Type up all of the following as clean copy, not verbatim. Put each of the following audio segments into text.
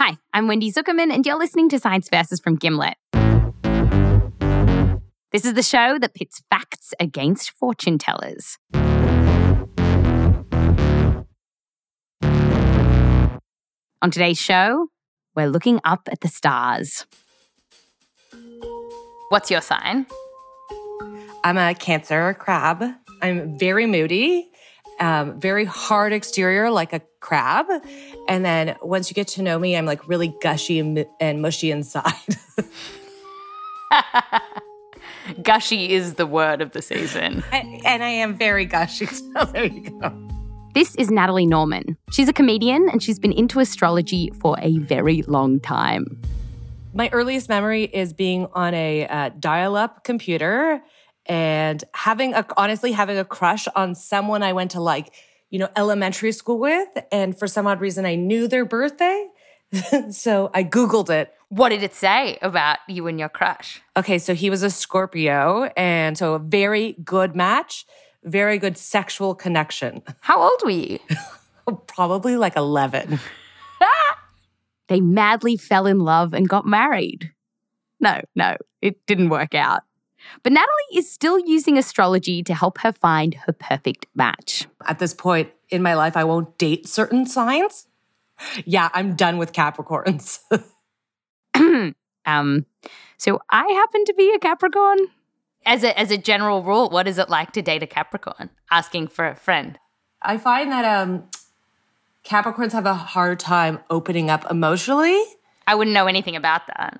Hi, I'm Wendy Zuckerman, and you're listening to Science Versus from Gimlet. This is the show that pits facts against fortune tellers. On today's show, we're looking up at the stars. What's your sign? I'm a Cancer crab. I'm very moody, very hard exterior like a crab. And then once you get to know me, I'm like really gushy and mushy inside. Gushy is the word of the season. And I am very gushy, so there you go. This is Natalie Norman. She's a comedian and she's been into astrology for a very long time. My earliest memory is being on a dial-up computer and honestly having a crush on someone I went to elementary school with. And for some odd reason, I knew their birthday. So I Googled it. What did it say about you and your crush? Okay, so he was a Scorpio, and so a very good match, very good sexual connection. How old were you? Probably like 11. They madly fell in love and got married. No, it didn't work out. But Natalie is still using astrology to help her find her perfect match. At this point in my life, I won't date certain signs. Yeah, I'm done with Capricorns. So I happen to be a Capricorn. As a general rule, what is it like to date a Capricorn? Asking for a friend. I find that Capricorns have a hard time opening up emotionally. I wouldn't know anything about that.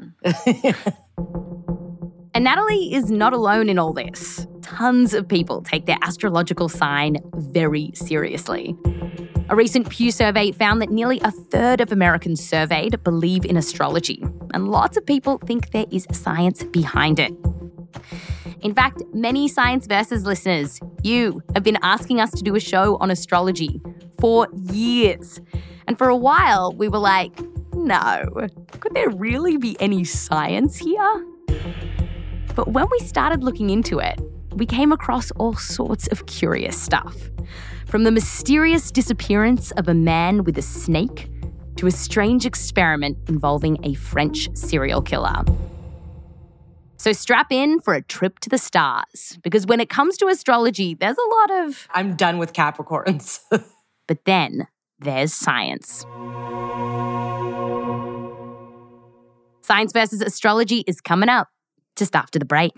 And Natalie is not alone in all this. Tons of people take their astrological sign very seriously. A recent Pew survey found that nearly a third of Americans surveyed believe in astrology, and lots of people think there is science behind it. In fact, many Science Versus listeners, you have been asking us to do a show on astrology for years. And for a while, we were like, no, could there really be any science here? But when we started looking into it, we came across all sorts of curious stuff. From the mysterious disappearance of a man with a snake to a strange experiment involving a French serial killer. So strap in for a trip to the stars, because when it comes to astrology, there's a lot of... I'm done with Capricorns. But then there's science. Science Versus Astrology is coming up just after the break.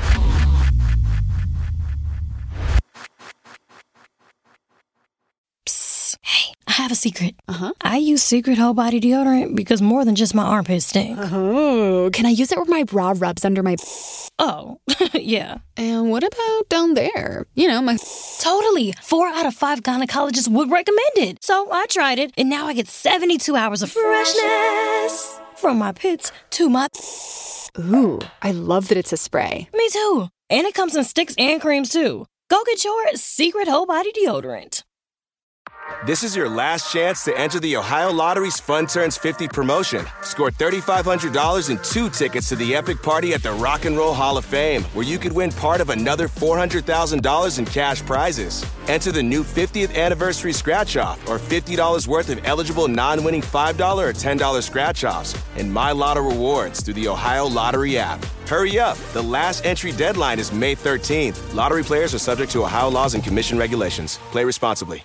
Hey, I have a secret. I use Secret Whole Body Deodorant because more than just my armpits stink. Oh, can I use it where my bra rubs under my... Oh, yeah. And what about down there? You know, my... Totally. 4 out of 5 gynecologists would recommend it. So I tried it, and now I get 72 hours of freshness. From my pits to my... Ooh, I love that it's a spray. Me too. And it comes in sticks and creams too. Go get your Secret Whole Body Deodorant. This is your last chance to enter the Ohio Lottery's Fun Turns 50 promotion. Score $3,500 and 2 tickets to the epic party at the Rock and Roll Hall of Fame, where you could win part of another $400,000 in cash prizes. Enter the new 50th anniversary scratch-off or $50 worth of eligible non-winning $5 or $10 scratch-offs and My Lotto rewards through the Ohio Lottery app. Hurry up. The last entry deadline is May 13th. Lottery players are subject to Ohio laws and commission regulations. Play responsibly.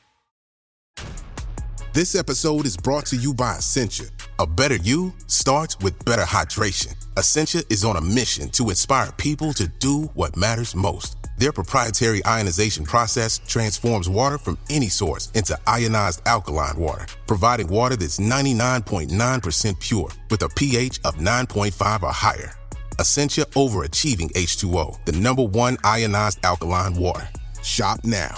This episode is brought to you by Essentia. A better you starts with better hydration. Essentia is on a mission to inspire people to do what matters most. Their proprietary ionization process transforms water from any source into ionized alkaline water, providing water that's 99.9% pure with a pH of 9.5 or higher. Essentia overachieving H2O, the #1 ionized alkaline water. Shop now.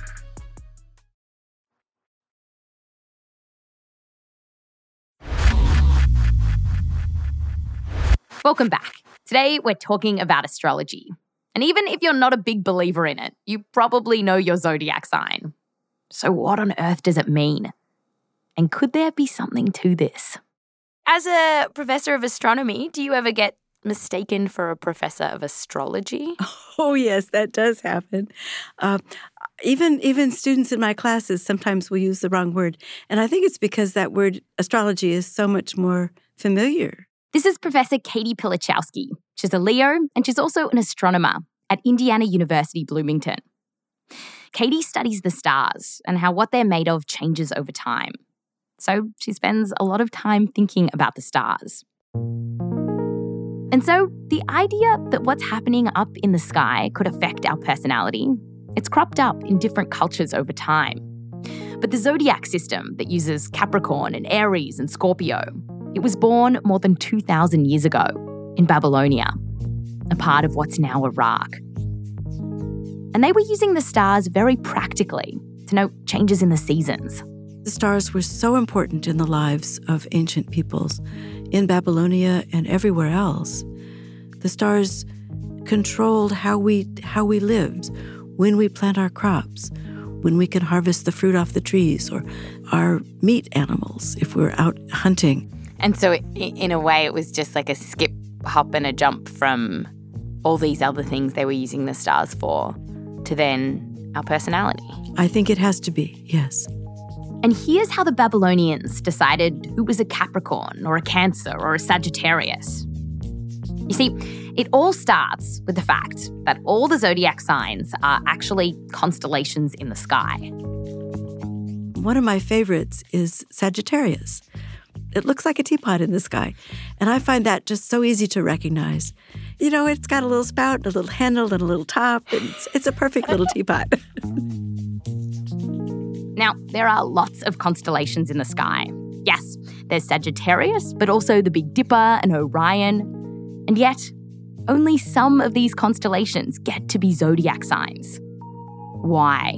Welcome back. Today, we're talking about astrology. And even if you're not a big believer in it, you probably know your zodiac sign. So what on earth does it mean? And could there be something to this? As a professor of astronomy, do you ever get mistaken for a professor of astrology? Oh, yes, that does happen. Even students in my classes sometimes will use the wrong word. And I think it's because that word astrology is so much more familiar. This is Professor Katie Pilichowski. She's a Leo, and she's also an astronomer at Indiana University, Bloomington. Katie studies the stars and how what they're made of changes over time. So she spends a lot of time thinking about the stars. And so the idea that what's happening up in the sky could affect our personality, it's cropped up in different cultures over time. But the zodiac system that uses Capricorn and Aries and Scorpio, it was born more than 2,000 years ago in Babylonia, a part of what's now Iraq. And they were using the stars very practically to note changes in the seasons. The stars were so important in the lives of ancient peoples in Babylonia and everywhere else. The stars controlled how we lived, when we plant our crops, when we can harvest the fruit off the trees, or our meat animals if we're out hunting. And so in a way, it was just like a skip, hop, and a jump from all these other things they were using the stars for to then our personality. I think it has to be, yes. And here's how the Babylonians decided who was a Capricorn or a Cancer or a Sagittarius. You see, it all starts with the fact that all the zodiac signs are actually constellations in the sky. One of my favorites is Sagittarius. It looks like a teapot in the sky, and I find that just so easy to recognize. You know, it's got a little spout, a little handle, and a little top, and it's a perfect little teapot. Now, there are lots of constellations in the sky. Yes, there's Sagittarius, but also the Big Dipper and Orion. And yet, only some of these constellations get to be zodiac signs. Why?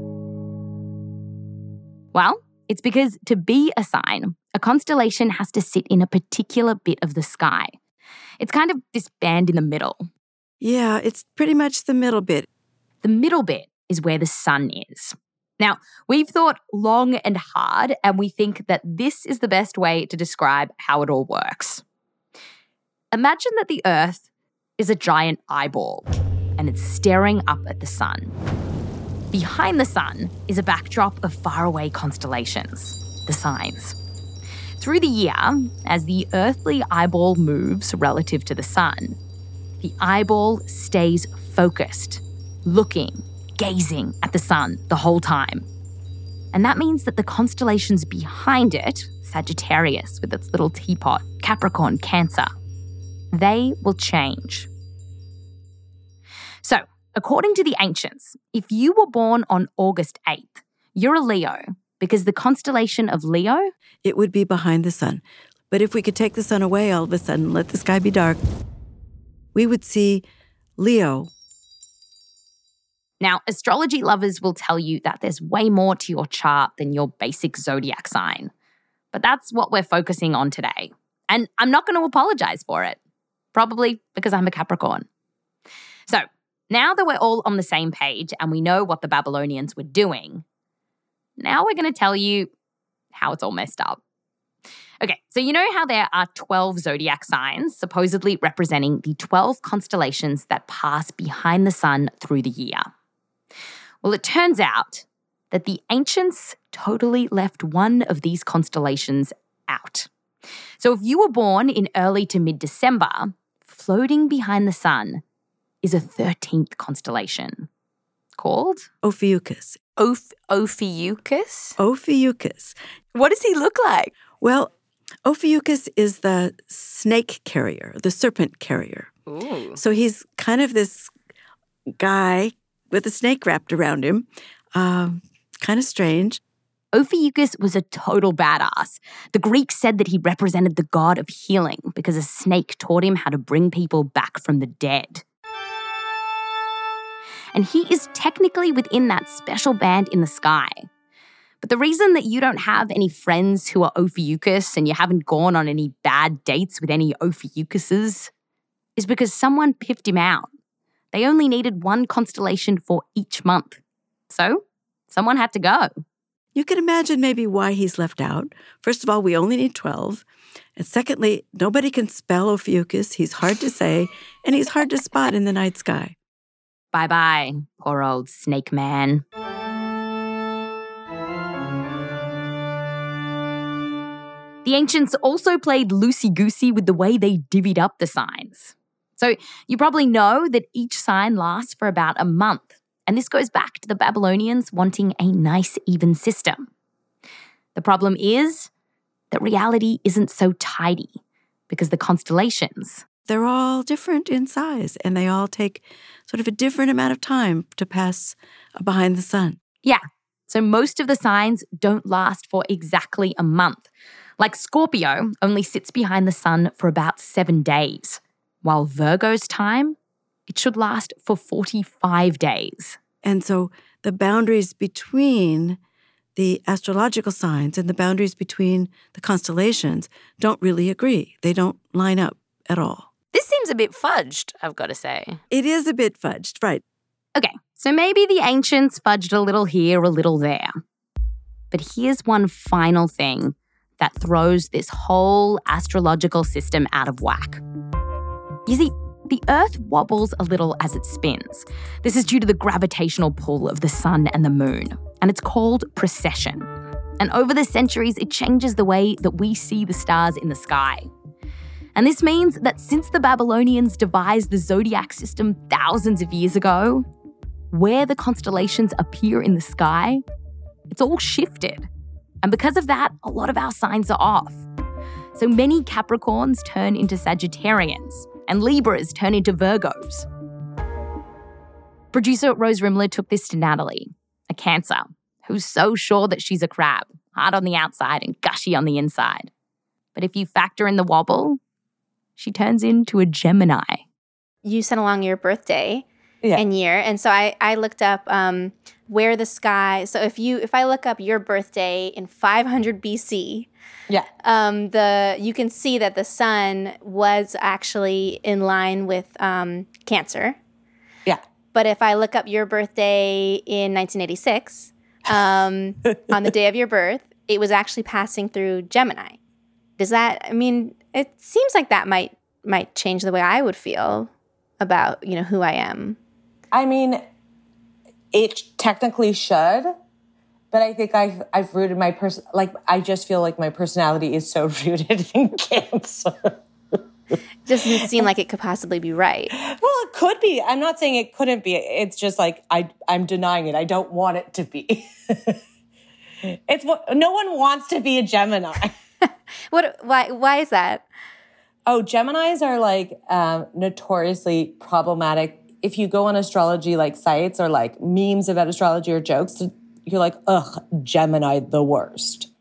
Well, it's because to be a sign, a constellation has to sit in a particular bit of the sky. It's kind of this band in the middle. Yeah, it's pretty much the middle bit. The middle bit is where the sun is. Now, we've thought long and hard, and we think that this is the best way to describe how it all works. Imagine that the Earth is a giant eyeball, and it's staring up at the sun. Behind the sun is a backdrop of faraway constellations, the signs. Through the year, as the earthly eyeball moves relative to the sun, the eyeball stays focused, looking, gazing at the sun the whole time. And that means that the constellations behind it, Sagittarius with its little teapot, Capricorn, Cancer, they will change. So, according to the ancients, if you were born on August 8th, you're a Leo because the constellation of Leo, it would be behind the sun. But if we could take the sun away all of a sudden, let the sky be dark, we would see Leo. Now, astrology lovers will tell you that there's way more to your chart than your basic zodiac sign. But that's what we're focusing on today. And I'm not going to apologize for it. Probably because I'm a Capricorn. So, now that we're all on the same page and we know what the Babylonians were doing, now we're going to tell you how it's all messed up. Okay, so you know how there are 12 zodiac signs, supposedly representing the 12 constellations that pass behind the sun through the year? Well, it turns out that the ancients totally left one of these constellations out. So if you were born in early to mid-December, floating behind the sun is a 13th constellation called Ophiuchus. Ophiuchus? Ophiuchus. What does he look like? Well, Ophiuchus is the snake carrier, the serpent carrier. Ooh. So he's kind of this guy with a snake wrapped around him. Kind of strange. Ophiuchus was a total badass. The Greeks said that he represented the god of healing because a snake taught him how to bring people back from the dead. And he is technically within that special band in the sky. But the reason that you don't have any friends who are Ophiuchus and you haven't gone on any bad dates with any Ophiuchuses is because someone piffed him out. They only needed one constellation for each month. So, someone had to go. You can imagine maybe why he's left out. First of all, we only need 12. And secondly, nobody can spell Ophiuchus. He's hard to say, and he's hard to spot in the night sky. Bye-bye, poor old snake man. The ancients also played loosey-goosey with the way they divvied up the signs. So you probably know that each sign lasts for about a month, and this goes back to the Babylonians wanting a nice, even system. The problem is that reality isn't so tidy because the constellations, they're all different in size, and they all take sort of a different amount of time to pass behind the sun. Yeah, so most of the signs don't last for exactly a month. Like Scorpio only sits behind the sun for about 7 days, while Virgo's time, it should last for 45 days. And so the boundaries between the astrological signs and the boundaries between the constellations don't really agree. They don't line up at all. This seems a bit fudged, I've got to say. It is a bit fudged, right? Okay, so maybe the ancients fudged a little here, a little there. But here's one final thing that throws this whole astrological system out of whack. You see, the Earth wobbles a little as it spins. This is due to the gravitational pull of the sun and the moon, and it's called precession. And over the centuries, it changes the way that we see the stars in the sky. And this means that since the Babylonians devised the zodiac system thousands of years ago, where the constellations appear in the sky, it's all shifted. And because of that, a lot of our signs are off. So many Capricorns turn into Sagittarians, and Libras turn into Virgos. Producer Rose Rimler took this to Natalie, a Cancer, who's so sure that she's a crab, hard on the outside and gushy on the inside. But if you factor in the wobble, she turns into a Gemini. You sent along your birthday and year, and so I looked up where the sky. So if I look up your birthday in 500 BC, you can see that the sun was actually in line with Cancer. Yeah. But if I look up your birthday in 1986, on the day of your birth, it was actually passing through Gemini. Does that? I mean, it seems like that might change the way I would feel about who I am. I mean, it technically should, but I think I've rooted my I just feel like my personality is so rooted in Cancer. Doesn't seem like it could possibly be right. Well, it could be. I'm not saying it couldn't be. It's just like I'm denying it. I don't want it to be. It's what no one wants to be a Gemini. Why is that? Oh, Geminis are like notoriously problematic. If you go on astrology sites or memes about astrology or jokes, you're like, ugh, Gemini, the worst.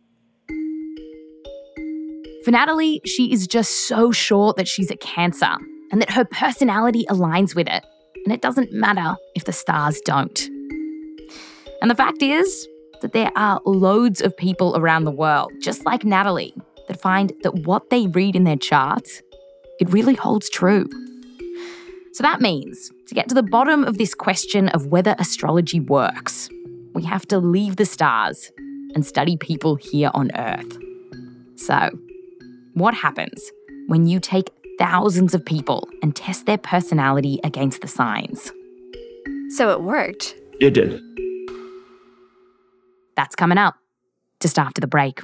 For Natalie, she is just so sure that she's a Cancer and that her personality aligns with it. And it doesn't matter if the stars don't. And the fact is that there are loads of people around the world, just like Natalie, that find that what they read in their charts, it really holds true. So that means, to get to the bottom of this question of whether astrology works, we have to leave the stars and study people here on Earth. So, what happens when you take thousands of people and test their personality against the signs? So it worked. It did. That's coming up, just after the break.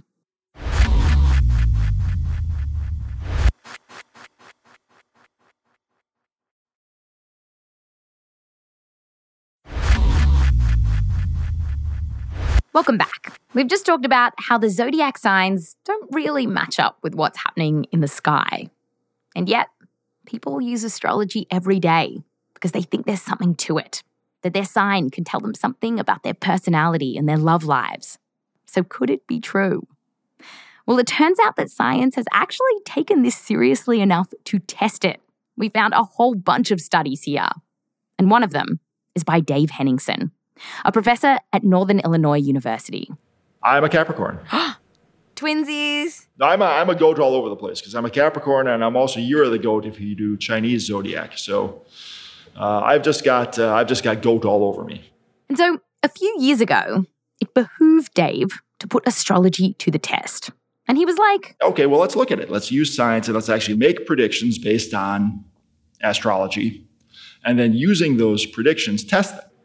Welcome back. We've just talked about how the zodiac signs don't really match up with what's happening in the sky. And yet, people use astrology every day because they think there's something to it, that their sign can tell them something about their personality and their love lives. So could it be true? Well, it turns out that science has actually taken this seriously enough to test it. We found a whole bunch of studies here. And one of them is by Dave Henningsen, a professor at Northern Illinois University. I'm a Capricorn. Twinsies. I'm a goat all over the place because I'm a Capricorn and I'm also year of the goat if you do Chinese zodiac. So I've just got goat all over me. And so a few years ago, it behooved Dave to put astrology to the test. And he was like, okay, well, let's look at it. Let's use science and let's actually make predictions based on astrology. and then using those predictions, test them.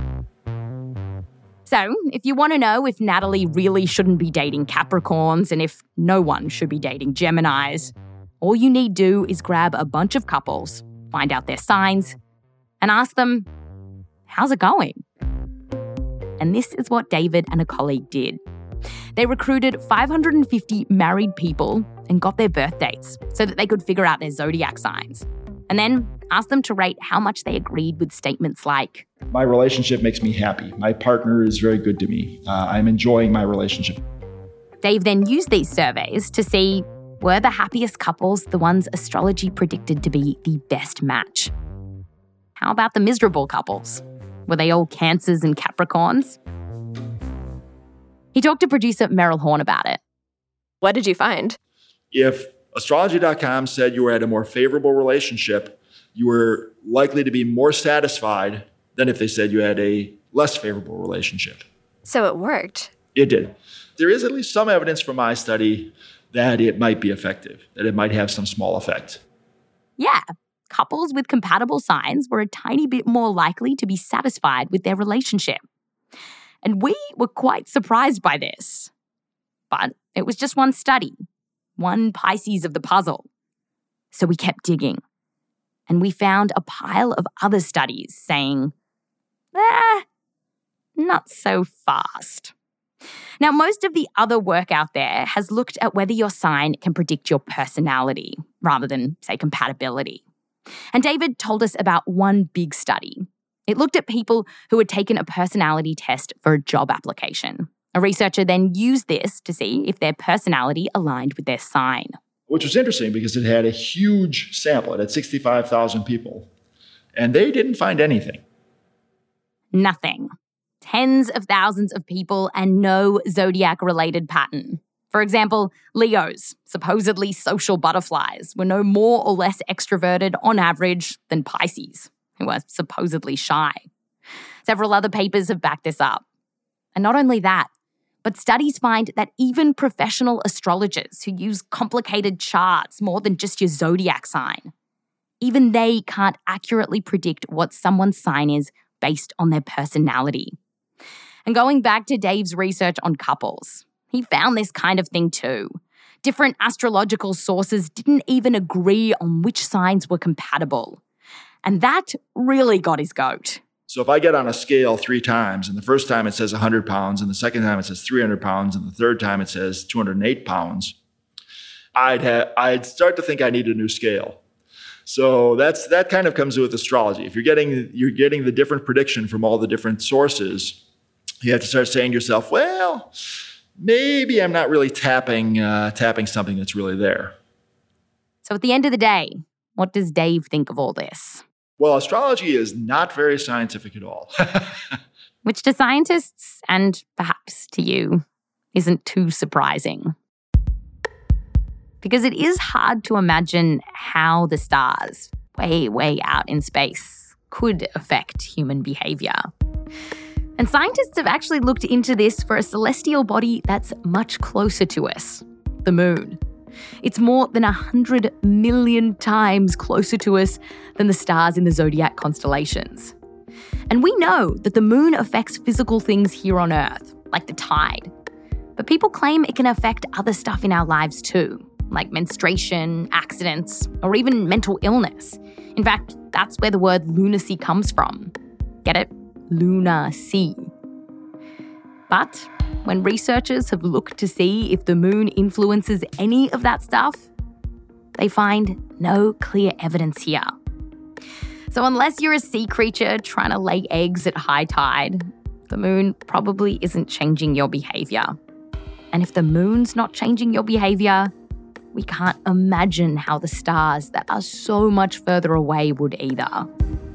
So, if you want to know if Natalie really shouldn't be dating Capricorns and if no one should be dating Geminis, all you need do is grab a bunch of couples, find out their signs, and ask them, how's it going? And this is what David and a colleague did. They recruited 550 married people and got their birth dates so that they could figure out their zodiac signs. And then asked them to rate how much they agreed with statements like, my relationship makes me happy. My partner is very good to me. I'm enjoying my relationship. Dave then used these surveys to see, were the happiest couples the ones astrology predicted to be the best match? How about the miserable couples? Were they all Cancers and Capricorns? He talked to producer Meryl Horn about it. What did you find? If astrology.com said you were at a more favorable relationship, you were likely to be more satisfied than if they said you had a less favorable relationship. So it worked. It did. There is at least some evidence from my study that it might be effective, that it might have some small effect. Yeah, couples with compatible signs were a tiny bit more likely to be satisfied with their relationship. And we were quite surprised by this. But it was just one study, one Pisces of the puzzle. So we kept digging. And we found a pile of other studies saying, not so fast. Now, most of the other work out there has looked at whether your sign can predict your personality rather than, say, compatibility. And David told us about one big study. It looked at people who had taken a personality test for a job application. A researcher then used this to see if their personality aligned with their sign. Which was interesting because it had a huge sample. It had 65,000 people. And they didn't find anything. Nothing. Tens of thousands of people and no zodiac-related pattern. For example, Leos, supposedly social butterflies, were no more or less extroverted on average than Pisces, who are supposedly shy. Several other papers have backed this up. And not only that, but studies find that even professional astrologers who use complicated charts more than just your zodiac sign, even they can't accurately predict what someone's sign is based on their personality. And going back to Dave's research on couples, he found this kind of thing too. Different astrological sources didn't even agree on which signs were compatible. And that really got his goat. So if I get on a scale 3 times, and the first time it says 100 pounds, and the second time it says 300 pounds, and the third time it says 208 pounds, I'd start to think I need a new scale. So that kind of comes with astrology. If you're getting the different prediction from all the different sources, you have to start saying to yourself, well, maybe I'm not really tapping something that's really there. So at the end of the day, what does Dave think of all this? Well, astrology is not very scientific at all. Which to scientists, and perhaps to you, isn't too surprising. Because it is hard to imagine how the stars, way, way out in space, could affect human behavior. And scientists have actually looked into this for a celestial body that's much closer to us, the moon. It's more than 100 million times closer to us than the stars in the zodiac constellations. And we know that the moon affects physical things here on Earth, like the tide. But people claim it can affect other stuff in our lives too, like menstruation, accidents, or even mental illness. In fact, that's where the word lunacy comes from. Get it? Lunacy. But when researchers have looked to see if the moon influences any of that stuff, they find no clear evidence here. So unless you're a sea creature trying to lay eggs at high tide, the moon probably isn't changing your behavior. And if the moon's not changing your behavior, we can't imagine how the stars that are so much further away would either.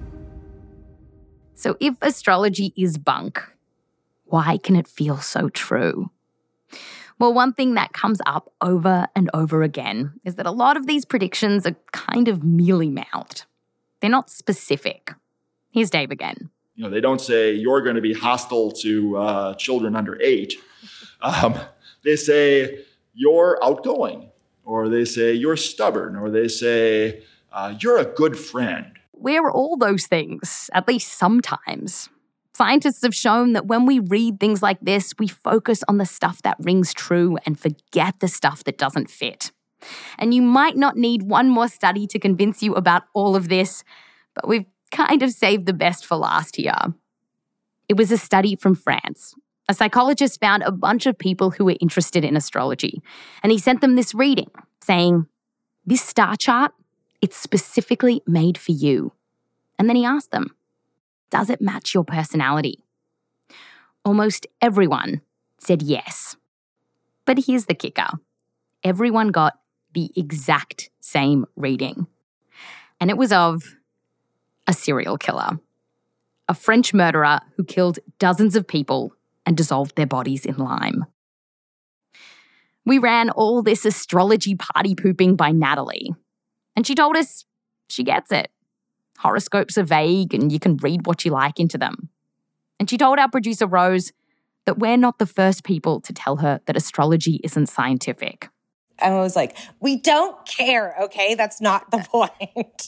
So if astrology is bunk, why can it feel so true? Well, one thing that comes up over and over again is that a lot of these predictions are kind of mealy-mouthed. They're not specific. Here's Dave again. They don't say you're going to be hostile to children under 8. They say you're outgoing, or they say you're stubborn, or they say you're a good friend. we're all those things, at least sometimes. Scientists have shown that when we read things like this, we focus on the stuff that rings true and forget the stuff that doesn't fit. And you might not need one more study to convince you about all of this, but we've kind of saved the best for last here. It was a study from France. A psychologist found a bunch of people who were interested in astrology, and he sent them this reading saying, "This star chart, it's specifically made for you." And then he asked them, "Does it match your personality?" Almost everyone said yes. But here's the kicker. Everyone got the exact same reading. And it was of a serial killer. A French murderer who killed dozens of people and dissolved their bodies in lime. We ran all this astrology party pooping by Natalie. And she told us she gets it. Horoscopes are vague and you can read what you like into them. And she told our producer Rose that we're not the first people to tell her that astrology isn't scientific. I was like, we don't care, okay? That's not the point.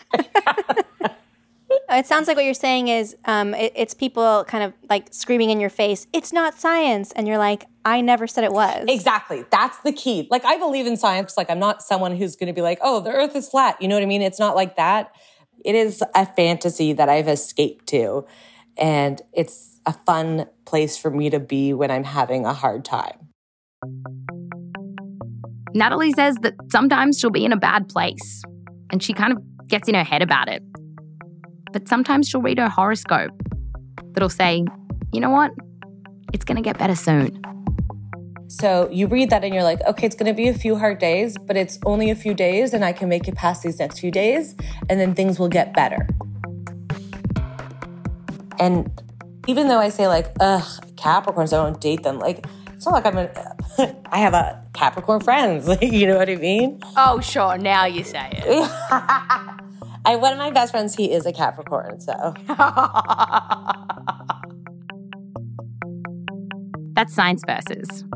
It sounds like what you're saying is it's people kind of like screaming in your face, "It's not science." And you're like, I never said it was. Exactly. That's the key. Like, I believe in science. Like, I'm not someone who's going to be like, oh, the earth is flat. You know what I mean? It's not like that. It is a fantasy that I've escaped to. And it's a fun place for me to be when I'm having a hard time. Natalie says that sometimes she'll be in a bad place and she kind of gets in her head about it. But sometimes she'll read her horoscope that'll say, you know what? It's going to get better soon. So you read that and you're like, okay, it's going to be a few hard days, but it's only a few days and I can make it past these next few days and then things will get better. And even though I say like, Capricorns, I don't date them. Like, it's not like I have a Capricorn friends. You know what I mean? Oh, sure. Now you say it. One of my best friends, he is a Capricorn, so. That's Science Versus.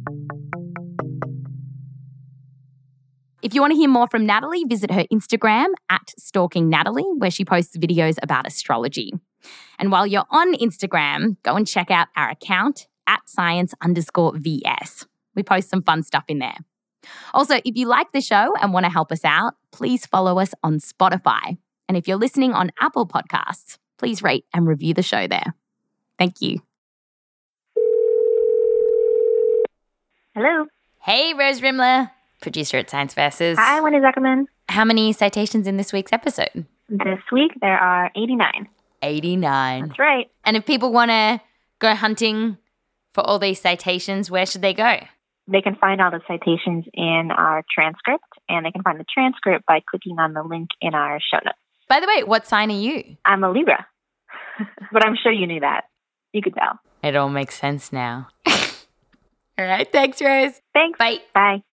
If you want to hear more from Natalie, visit her Instagram @stalkingnatalie, where she posts videos about astrology. And while you're on Instagram, go and check out our account @science_VS. We post some fun stuff in there. Also, if you like the show and want to help us out, please follow us on Spotify. And if you're listening on Apple Podcasts, please rate and review the show there. Thank you. Hello. Hey, Rose Rimler, producer at Science Versus. Hi, Wendy Zuckerman. How many citations in this week's episode? This week, there are 89. 89. That's right. And if people want to go hunting for all these citations, where should they go? They can find all the citations in our transcript, and they can find the transcript by clicking on the link in our show notes. By the way, what sign are you? I'm a Libra, but I'm sure you knew that. You could tell. It all makes sense now. All right. Thanks, Rose. Thanks. Bye. Bye.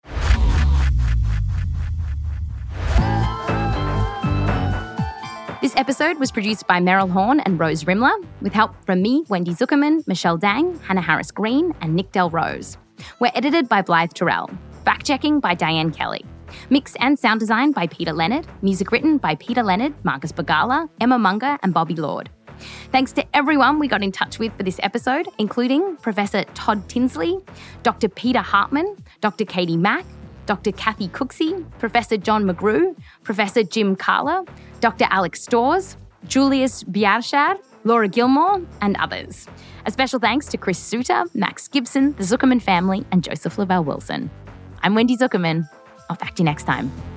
This episode was produced by Meryl Horn and Rose Rimler, with help from me, Wendy Zuckerman, Michelle Dang, Hannah Harris Green, and Nick Del Rose. We're edited by Blythe Terrell. Fact-checking by Diane Kelly. Mix and sound design by Peter Leonard. Music written by Peter Leonard, Marcus Bagala, Emma Munger, and Bobby Lord. Thanks to everyone we got in touch with for this episode, including Professor Todd Tinsley, Dr. Peter Hartman, Dr. Katie Mack, Dr. Kathy Cooksey, Professor John McGrew, Professor Jim Carla, Dr. Alex Storrs, Julius Biarshad, Laura Gilmore, and others. A special thanks to Chris Suter, Max Gibson, the Zuckerman family, and Joseph Lavelle Wilson. I'm Wendy Zuckerman. I'll talk to you next time.